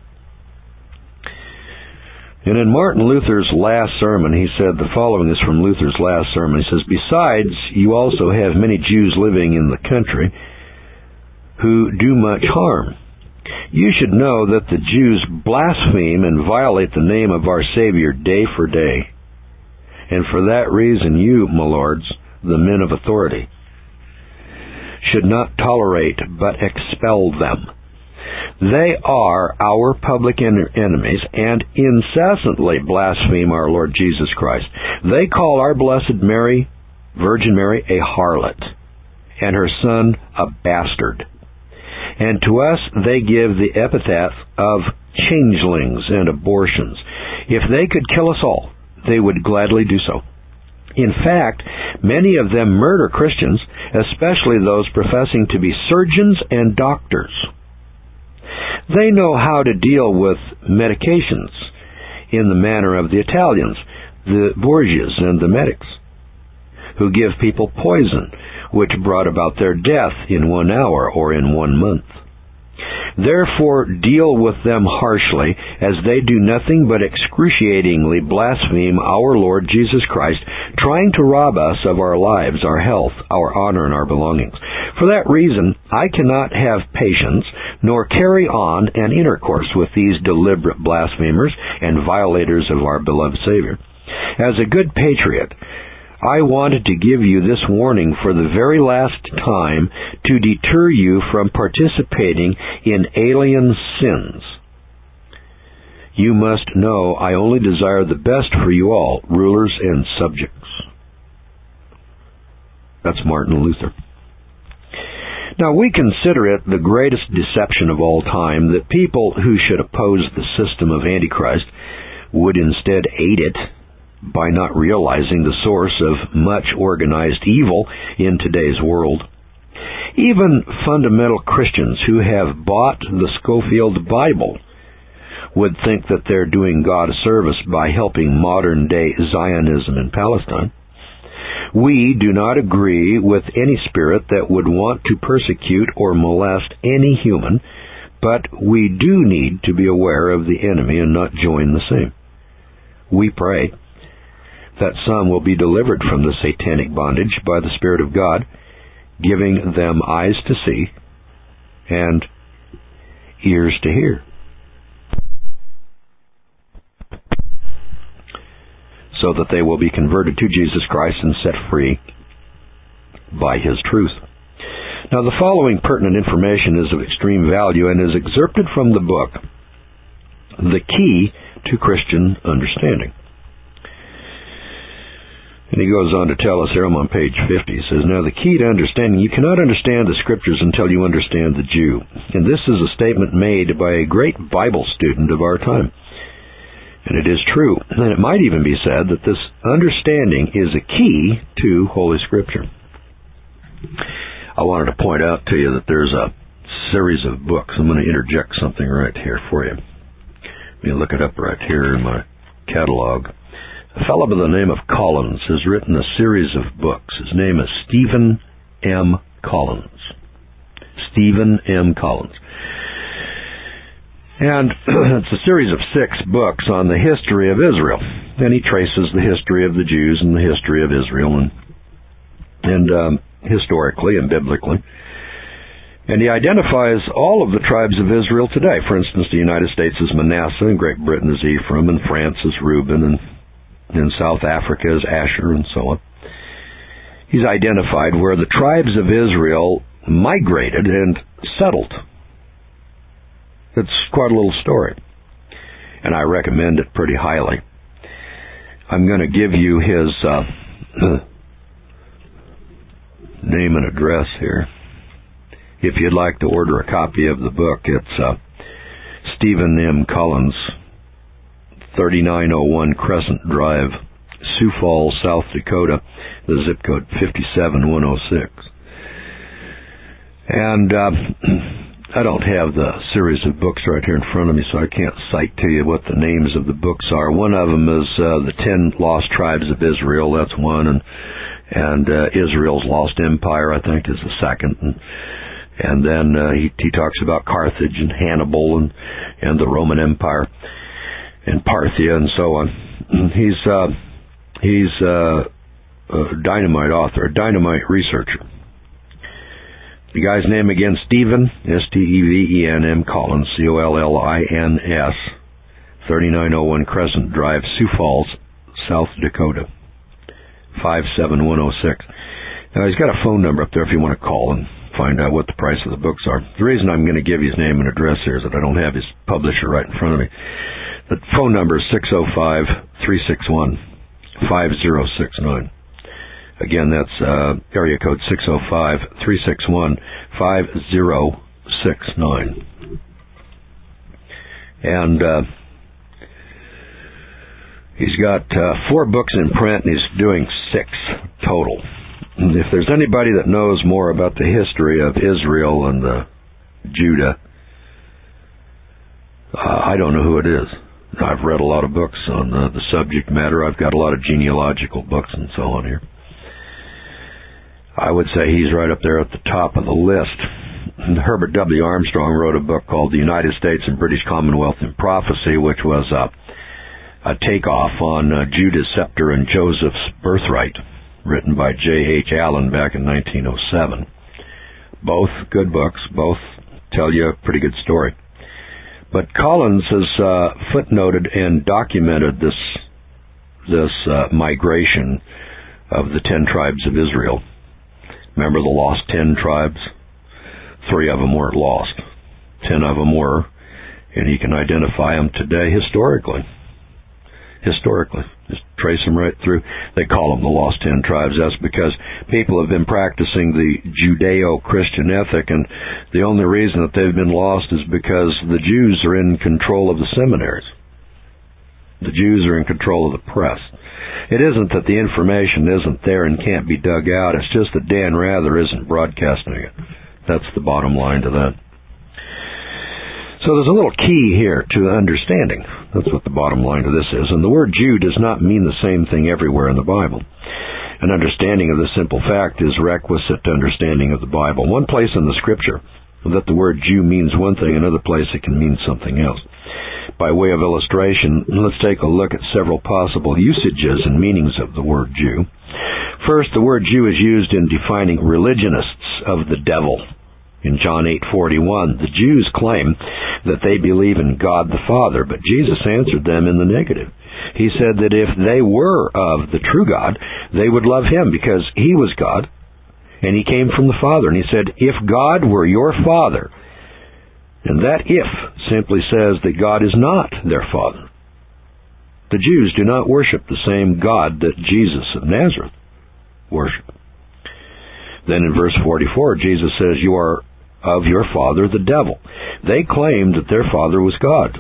And in Martin Luther's last sermon, he said the following is from Luther's last sermon. He says, besides, you also have many Jews living in the country who do much harm. You should know that the Jews blaspheme and violate the name of our Savior day for day. And for that reason, you, my lords, the men of authority, should not tolerate but expel them. They are our public en- enemies and incessantly blaspheme our Lord Jesus Christ. They call our Blessed Mary, Virgin Mary, a harlot, and her son a bastard. And to us they give the epithet of changelings and abortions. If they could kill us all, they would gladly do so. In fact, many of them murder Christians, especially those professing to be surgeons and doctors. They know how to deal with medications in the manner of the Italians, the Borgias and the medics, who give people poison, which brought about their death in one hour or in one month. Therefore deal with them harshly, as they do nothing but excruciatingly blaspheme our Lord Jesus Christ, trying to rob us of our lives, our health, our honor, and our belongings. For that reason, I cannot have patience, nor carry on an intercourse with these deliberate blasphemers and violators of our beloved Savior. As a good patriot, I wanted to give you this warning for the very last time to deter you from participating in alien sins. You must know I only desire the best for you all, rulers and subjects. That's Martin Luther. Now, we consider it the greatest deception of all time that people who should oppose the system of Antichrist would instead aid it by not realizing the source of much organized evil in today's world. Even fundamental Christians who have bought the Scofield Bible would think that they're doing God a service by helping modern-day Zionism in Palestine. We do not agree with any spirit that would want to persecute or molest any human, but we do need to be aware of the enemy and not join the same. We pray that some will be delivered from the satanic bondage by the Spirit of God, giving them eyes to see and ears to hear, so that they will be converted to Jesus Christ and set free by His truth. Now, the following pertinent information is of extreme value and is excerpted from the book, The Key to Christian Understanding. And he goes on to tell us here, I'm on page fifty, he says, now the key to understanding, you cannot understand the Scriptures until you understand the Jew. And this is a statement made by a great Bible student of our time. And it is true. And it might even be said that this understanding is a key to Holy Scripture. I wanted to point out to you that there's a series of books. I'm going to interject something right here for you. Let me look it up right here in my catalog. A fellow by the name of Collins has written a series of books. His name is Stephen M. Collins. Stephen M. Collins. And it's a series of six books on the history of Israel. And he traces the history of the Jews and the history of Israel, and, and um, historically and biblically. And he identifies all of the tribes of Israel today. For instance, the United States is Manasseh, and Great Britain is Ephraim, and France is Reuben, and in South Africa is Asher, and so on. He's identified where the tribes of Israel migrated and settled. It's quite a little story, and I recommend it pretty highly. I'm going to give you his uh, name and address here. If you'd like to order a copy of the book, it's uh, Stephen M. Collins, thirty-nine oh one Crescent Drive, Sioux Falls, South Dakota, the zip code five seven one oh six. And uh, I don't have the series of books right here in front of me, so I can't cite to you what the names of the books are. One of them is uh, The Ten Lost Tribes of Israel. That's one. And, and uh, Israel's Lost Empire, I think, is the second. And, and then uh, he, he talks about Carthage and Hannibal and, and the Roman Empire and Parthia and so on. He's uh, he's uh, a dynamite author, a dynamite researcher. The guy's name again, Stephen, S T E V E N M, Collins, C O L L I N S, thirty-nine oh one Crescent Drive, Sioux Falls, South Dakota, five seven one oh six. Now, he's got a phone number up there if you want to call and find out what the price of the books are. The reason I'm going to give you his name and address here is that I don't have his publisher right in front of me. The phone number is six oh five, three six one, five oh six nine. Again, that's uh, area code six oh five, three six one, five oh six nine. And uh, he's got uh, four books in print, and he's doing six total. And if there's anybody that knows more about the history of Israel and uh, Judah, uh, I don't know who it is. I've read a lot of books on uh, the subject matter. I've got a lot of genealogical books and so on here. I would say he's right up there at the top of the list. Herbert W. Armstrong wrote a book called The United States and British Commonwealth in Prophecy, which was a, a takeoff on uh, Judah's Scepter and Joseph's Birthright, written by J H Allen back in nineteen oh seven. Both good books, both tell you a pretty good story. But Collins has uh, footnoted and documented this this uh, migration of the ten tribes of Israel. Remember the lost ten tribes? Three of them weren't lost. Ten of them were. And he can identify them today historically. Historically. Just trace them right through. They call them the lost ten tribes. That's because people have been practicing the Judeo-Christian ethic, and the only reason that they've been lost is because the Jews are in control of the seminaries. The Jews are in control of the press. It isn't that the information isn't there and can't be dug out. It's just that Dan Rather isn't broadcasting it. That's the bottom line to that. So there's a little key here to understanding. That's what the bottom line to this is. And the word Jew does not mean the same thing everywhere in the Bible. An understanding of this simple fact is requisite to understanding of the Bible. One place in the Scripture that the word Jew means one thing, another place it can mean something else. By way of illustration, let's take a look at several possible usages and meanings of the word Jew. First, the word Jew is used in defining religionists of the devil. In John eight forty-one, the Jews claim that they believe in God the Father, but Jesus answered them in the negative. He said that if they were of the true God, they would love Him because He was God, and He came from the Father. And He said, if God were your Father, and that if simply says that God is not their Father. The Jews do not worship the same God that Jesus of Nazareth worshiped. Then in verse forty-four, Jesus says, you are of your father the devil. They claimed that their father was God.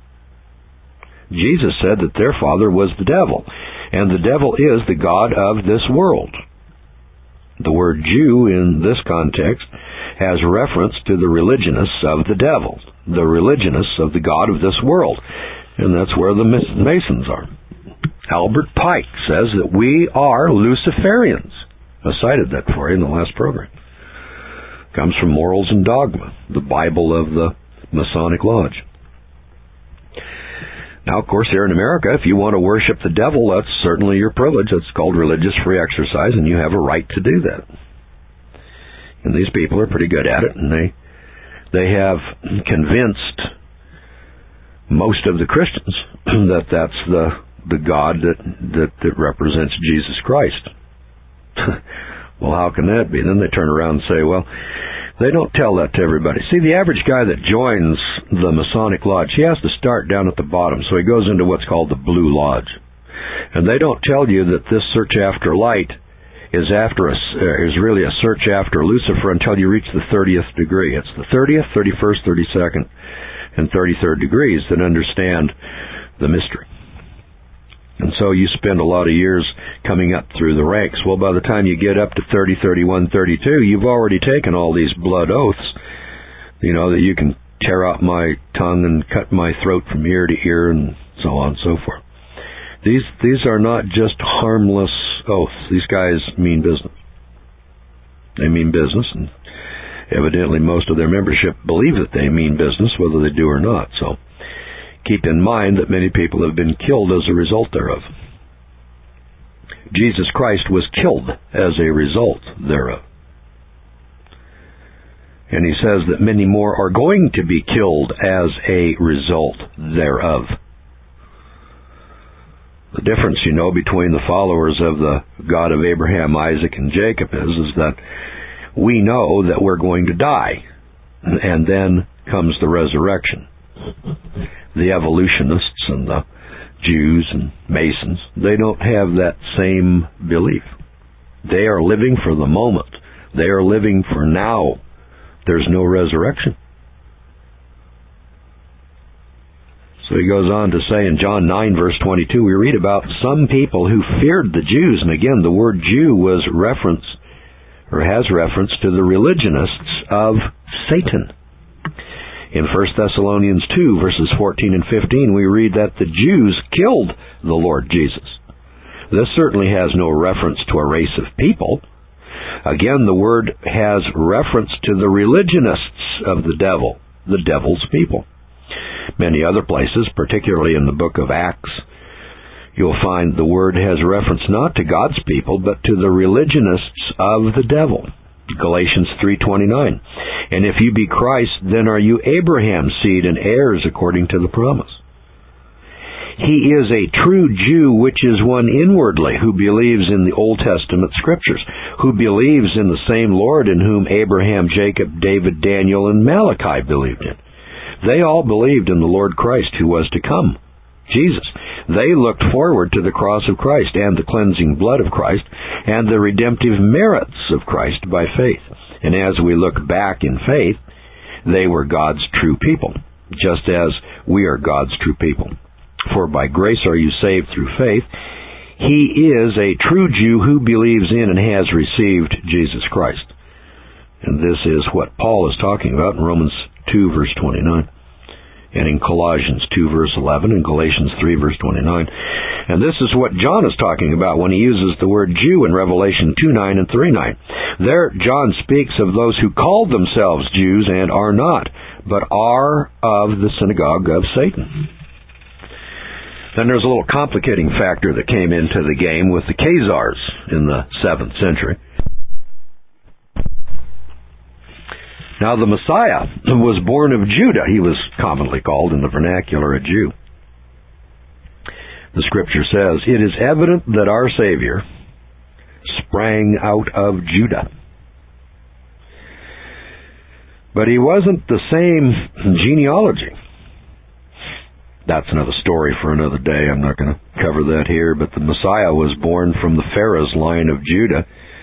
Jesus said that their father was the devil, and the devil is the god of this world. The word Jew in this context has reference to the religionists of the devil, the religionists of the god of this world, and that's where the Masons are. Albert Pike says that we are Luciferians. I cited that for you in the last program. Comes from Morals and Dogma, the Bible of the Masonic Lodge. Now, of course, here in America, if you want to worship the devil, that's certainly your privilege. That's called religious free exercise, and you have a right to do that. And these people are pretty good at it, and they they have convinced most of the Christians that that's the the God that that, that represents Jesus Christ. Well, how can that be? Then they turn around and say, well, they don't tell that to everybody. See, the average guy that joins the Masonic Lodge, he has to start down at the bottom, so he goes into what's called the Blue Lodge. And they don't tell you that this search after light is after a, is really a search after Lucifer until you reach the thirtieth degree. It's the thirtieth, thirty-first, thirty-second, and thirty-third degrees that understand the mystery. And so you spend a lot of years coming up through the ranks. Well, by the time you get up to thirty, thirty-one, thirty-two, you've already taken all these blood oaths, you know, that you can tear out my tongue and cut my throat from ear to ear and so on and so forth. These these are not just harmless oaths. These guys mean business. They mean business, and evidently most of their membership believe that they mean business, whether they do or not. So keep in mind that many people have been killed as a result thereof. Jesus Christ was killed as a result thereof. And he says that many more are going to be killed as a result thereof. The difference, you know, between the followers of the God of Abraham, Isaac, and Jacob is, is that we know that we're going to die. And then comes the resurrection. The evolutionists and the Jews and Masons, they don't have that same belief. They are living for the moment. They are living for now. There's no resurrection. So he goes on to say in John nine, verse twenty-two, we read about some people who feared the Jews. And again, the word Jew was reference, or has reference to the religionists of Satan. In First Thessalonians two, verses fourteen and fifteen, we read that the Jews killed the Lord Jesus. This certainly has no reference to a race of people. Again, the word has reference to the religionists of the devil, the devil's people. Many other places, particularly in the book of Acts, you'll find the word has reference not to God's people, but to the religionists of the devil. Galatians three twenty-nine. And if you be Christ, then are you Abraham's seed and heirs according to the promise. He is a true Jew, which is one inwardly, who believes in the Old Testament scriptures, who believes in the same Lord in whom Abraham, Jacob, David, Daniel, and Malachi believed in. They all believed in the Lord Christ who was to come, Jesus. They looked forward to the cross of Christ and the cleansing blood of Christ and the redemptive merits of Christ by faith. And as we look back in faith, they were God's true people, just as we are God's true people. For by grace are you saved through faith. He is a true Jew who believes in and has received Jesus Christ. And this is what Paul is talking about in Romans two, verse twenty-nine. And in Colossians two, verse eleven, and Galatians three, verse twenty-nine. And this is what John is talking about when he uses the word Jew in Revelation two nine and three nine. There, John speaks of those who call themselves Jews and are not, but are of the synagogue of Satan. Then there's a little complicating factor that came into the game with the Khazars in the seventh century. Now the Messiah was born of Judah. He was commonly called in the vernacular a Jew. The scripture says, "It is evident that our Savior sprang out of Judah." But he wasn't the same genealogy. That's another story for another day. I'm not going to cover that here. But the Messiah was born from the Pharez line of Judah.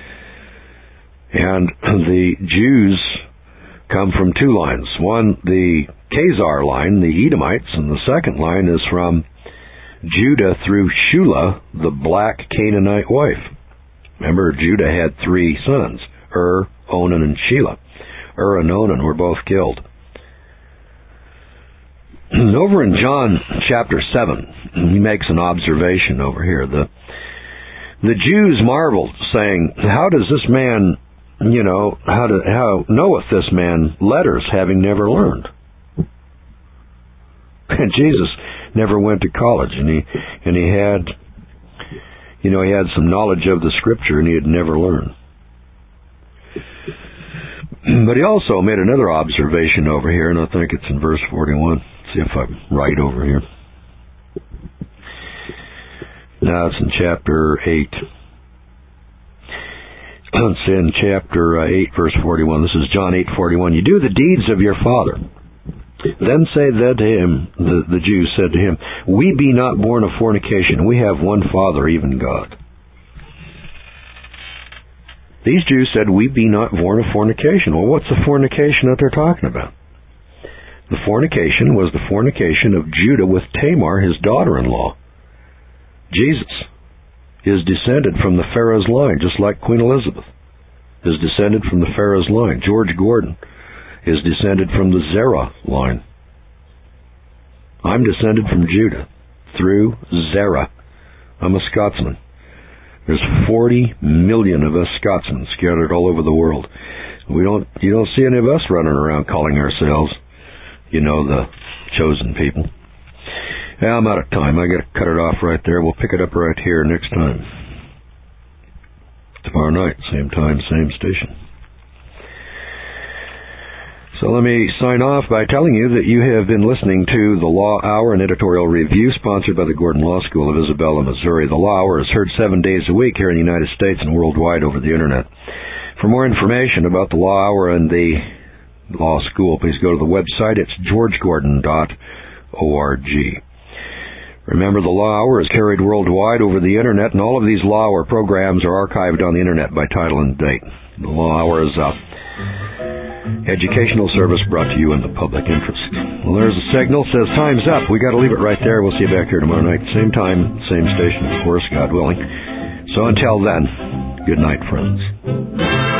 And the Jews come from two lines. One, the Khazar line, the Edomites, and the second line is from Judah through Shula, the black Canaanite wife. Remember, Judah had three sons, Ur, Onan, and Shelah. Ur and Onan were both killed. Over in John chapter seven, he makes an observation over here. The the Jews marveled, saying, "How does this man, you know, how do, how knoweth this man letters, having never learned?" And Jesus never went to college, and he and he had, you know, he had some knowledge of the Scripture, and he had never learned. But he also made another observation over here, and I think it's in verse forty-one. See if I'm right over here. Now it's in chapter eight. It's in chapter eight, verse forty-one. This is John eight forty-one. "You do the deeds of your father. Then say that to him," the, the Jews said to him, "We be not born of fornication. We have one Father, even God." These Jews said, "We be not born of fornication." Well, what's the fornication that they're talking about? The fornication was the fornication of Judah with Tamar, his daughter-in-law. Jesus is descended from the Pharez line, just like Queen Elizabeth is descended from the Pharez line. George Gordon is descended from the Zerah line. I'm descended from Judah through Zerah. I'm a Scotsman. There's forty million of us Scotsmen scattered all over the world. We don't, you don't see any of us running around calling ourselves, you know, the chosen people. Yeah, I'm out of time. I got to cut it off right there. We'll pick it up right here next time. Tomorrow night, same time, same station. So let me sign off by telling you that you have been listening to The Law Hour, an editorial review sponsored by the Gordon Law School of Isabella, Missouri. The Law Hour is heard seven days a week here in the United States and worldwide over the Internet. For more information about the Law Hour and the Law School, please go to the website. It's george gordon dot org. Remember, the Law Hour is carried worldwide over the Internet, and all of these Law Hour programs are archived on the Internet by title and date. The Law Hour is a educational service brought to you in the public interest. Well, there's a signal. Says time's up. We got to leave it right there. We'll see you back here tomorrow night. Same time, same station, of course, God willing. So until then, good night, friends.